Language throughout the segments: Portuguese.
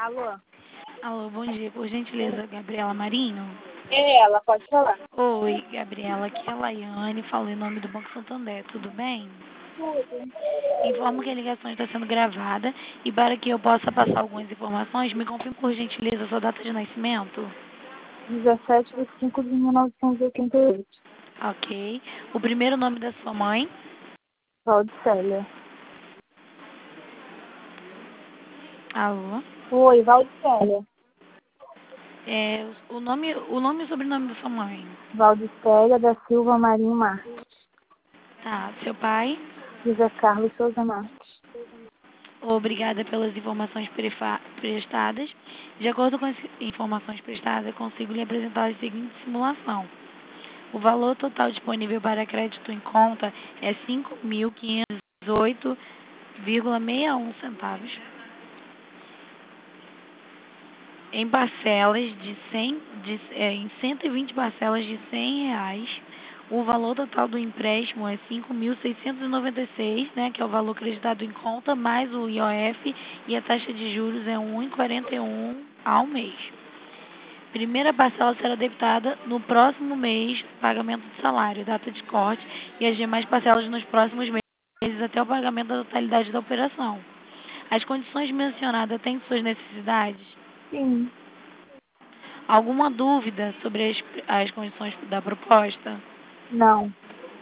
Alô? Alô, bom dia. Por gentileza, Gabriela Marinho? É ela, pode falar. Oi, Gabriela, aqui é a Laiane, falo em nome do Banco Santander, tudo bem? Tudo. Informo que a ligação está sendo gravada e para que eu possa passar algumas informações, me confirme por gentileza a sua data de nascimento. 17/5/1988. Ok. O primeiro nome da sua mãe? Valdicélia. Alô? Oi, Valdicélia. O nome e o sobrenome da sua mãe? Valdicélia da Silva Marinho Marques. Tá. Seu pai? José Carlos Souza Marques. Obrigada pelas informações prestadas. De acordo com as informações prestadas, consigo lhe apresentar a seguinte simulação. O valor total disponível para crédito em conta é 5.518,61 centavos. Em parcelas em 120 parcelas de R$ 100. O valor total do empréstimo é 5.696, né, que é o valor acreditado em conta, mais o IOF, e a taxa de juros é 1,41 ao mês. Primeira parcela será debitada no próximo mês, pagamento do salário, data de corte, e as demais parcelas nos próximos meses até o pagamento da totalidade da operação. As condições mencionadas têm suas necessidades? Sim. Alguma dúvida sobre as condições da proposta? Não.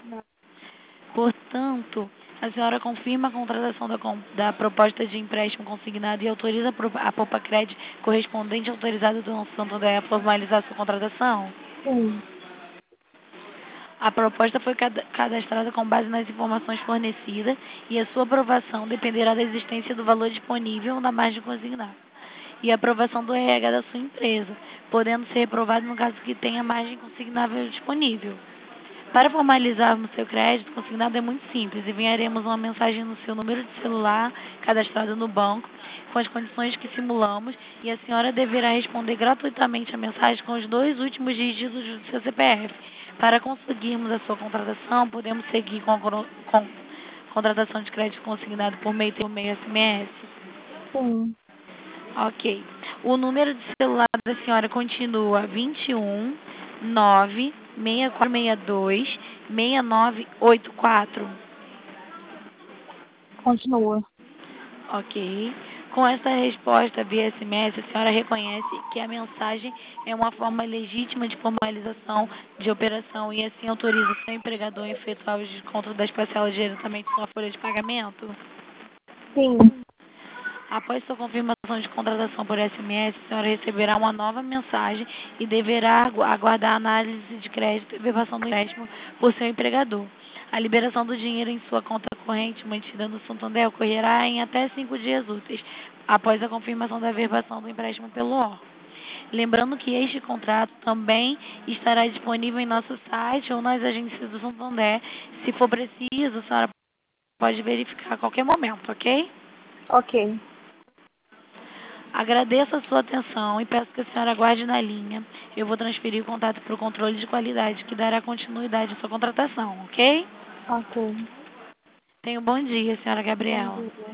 Portanto, a senhora confirma a contratação da proposta de empréstimo consignado e autoriza a Popacred correspondente autorizado do Santander a formalizar sua contratação? Sim. A proposta foi cadastrada com base nas informações fornecidas e a sua aprovação dependerá da existência do valor disponível na margem consignada e a aprovação do RH da sua empresa, podendo ser reprovado no caso que tenha margem consignável disponível. Para formalizarmos seu crédito consignado é muito simples. Enviaremos uma mensagem no seu número de celular cadastrado no banco com as condições que simulamos e a senhora deverá responder gratuitamente a mensagem com os 2 últimos dígitos do seu CPF. Para conseguirmos a sua contratação, podemos seguir com contratação de crédito consignado por meio SMS? Sim. Ok. O número de celular da senhora continua 21 96462 6984. Continua. Ok. Com essa resposta via SMS, a senhora reconhece que a mensagem é uma forma legítima de formalização de operação e assim autoriza o seu empregador a efetuar o desconto das parcelas diretamente em sua folha de pagamento? Sim. Após sua confirmação de contratação por SMS, a senhora receberá uma nova mensagem e deverá aguardar a análise de crédito e verbação do empréstimo por seu empregador. A liberação do dinheiro em sua conta corrente mantida no Santander ocorrerá em até 5 dias úteis, após a confirmação da verbação do empréstimo pelo órgão. Lembrando que este contrato também estará disponível em nosso site ou nas agências do Santander. Se for preciso, a senhora pode verificar a qualquer momento, ok? Ok. Agradeço a sua atenção e peço que a senhora aguarde na linha. Eu vou transferir o contato para o controle de qualidade, que dará continuidade à sua contratação, ok? Ok. Tenha um bom dia, senhora Bom Gabriela. dia.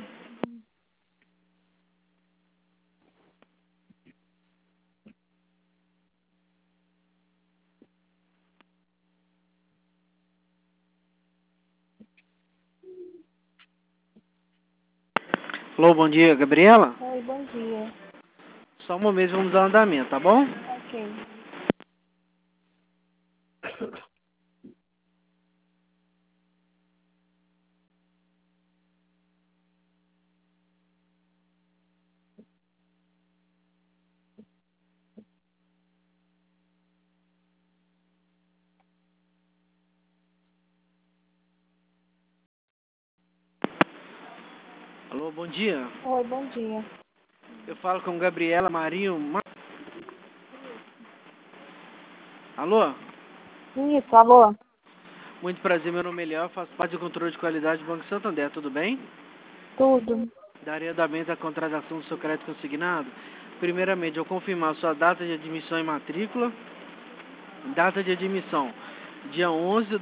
Alô, bom dia, Gabriela? Oi, bom dia. Só um momento, vamos dar um andamento, tá bom? Ok. Alô, bom dia. Oi, bom dia. Eu falo com Gabriela Marinho. Alô? Isso, alô? Muito prazer, meu nome é Eliel, faço parte do controle de qualidade do Banco Santander, tudo bem? Tudo. Daria andamento à contratação do seu crédito consignado. Primeiramente, eu confirmar sua data de admissão e matrícula. Data de admissão, dia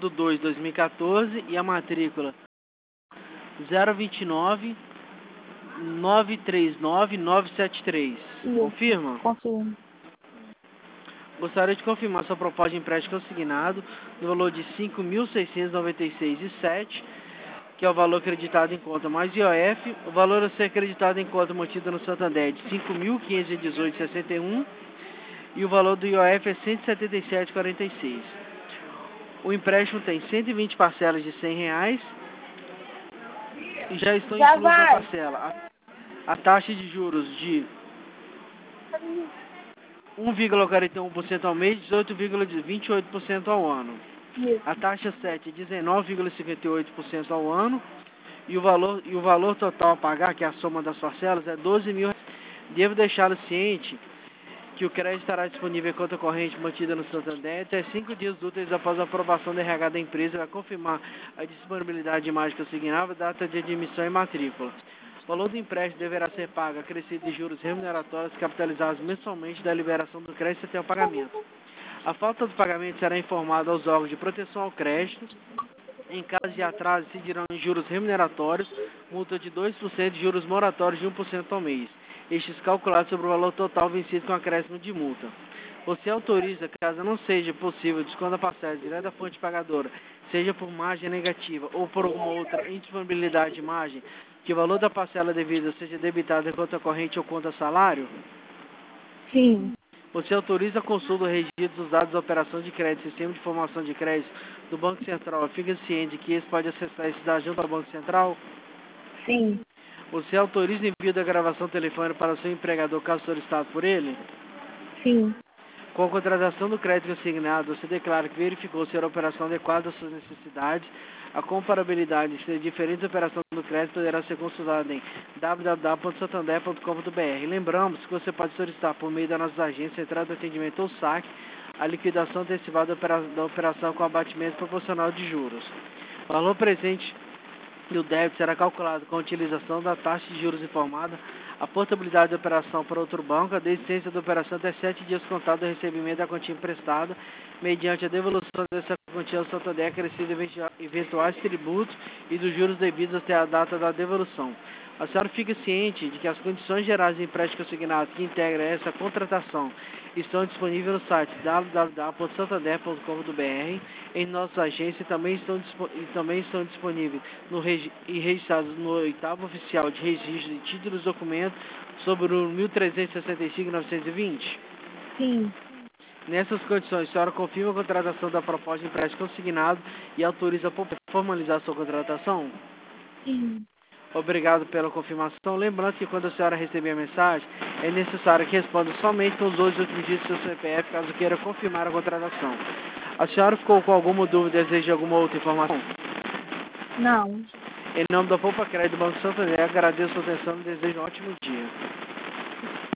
11/2/2014 e a matrícula 029 939-973. Isso. Confirma? Confirmo. Gostaria de confirmar sua proposta de empréstimo consignado no valor de R$ 5.696,07, que é o valor acreditado em conta mais IOF. O valor a ser acreditado em conta mantido no Santander é de R$ 5.518,61 e o valor do IOF é R$ 177,46. O empréstimo tem 120 parcelas de R$ 100 e já estão inclusas na parcela a taxa de juros de 1,41% ao mês, 18,28% ao ano. Isso. A taxa 7 é 19,58% ao ano e o valor total a pagar, que é a soma das parcelas, é R$ 12.000. Devo deixá-lo ciente que o crédito estará disponível em conta corrente mantida no Santander até 5 dias úteis após a aprovação da RH da empresa para confirmar a disponibilidade de imagem consignável, data de admissão e matrícula. O valor do empréstimo deverá ser pago acrescido de juros remuneratórios capitalizados mensalmente da liberação do crédito até o pagamento. A falta do pagamento será informada aos órgãos de proteção ao crédito. Em caso de atraso, incidirão em juros remuneratórios, multa de 2% e juros moratórios de 1% ao mês. Estes calculados sobre o valor total vencido com acréscimo de multa. Você autoriza, caso não seja possível, desconto da parcela direto da fonte pagadora, seja por margem negativa ou por alguma outra indisponibilidade de margem, que o valor da parcela devida seja debitado em conta corrente ou conta salário? Sim. Você autoriza a consulta do registro dos dados da operação de crédito, sistema de informação de crédito do Banco Central. Fica ciente de que esse pode acessar esses dados junto ao Banco Central? Sim. Você autoriza o envio da gravação telefônica para o seu empregador, caso solicitado por ele? Sim. Com a contratação do crédito consignado, você declara que verificou se era a operação adequada às suas necessidades. A comparabilidade entre diferentes operações do crédito poderá ser consultada em www.santander.com.br. Lembramos que você pode solicitar por meio da nossa agência, Central de Atendimento ou SAC, a liquidação antecipada da operação com abatimento proporcional de juros. O valor presente e o débito será calculado com a utilização da taxa de juros informada, a portabilidade da operação para outro banco, a desistência da operação até 7 dias contado do recebimento da quantia emprestada, mediante a devolução dessa quantia ao Santander, acrescido eventuais tributos e dos juros devidos até a data da devolução. A senhora fica ciente de que as condições gerais de empréstimo consignado que integram essa contratação estão disponíveis no site www.santander.com.br, em nossa agência e também estão disponíveis e registrados no 8º Oficial de Registro de Títulos e Documentos sobre o 1365-920? Sim. Nessas condições, a senhora confirma a contratação da proposta de empréstimo consignado e autoriza a formalizar sua contratação? Sim. Obrigado pela confirmação. Lembrando que quando a senhora receber a mensagem, é necessário que responda somente com os 2 últimos dígitos do seu CPF, caso queira confirmar a contratação. A senhora ficou com alguma dúvida, deseja alguma outra informação? Não. Em nome da Poupa Crédito do Banco Santander, agradeço a sua atenção e desejo um ótimo dia.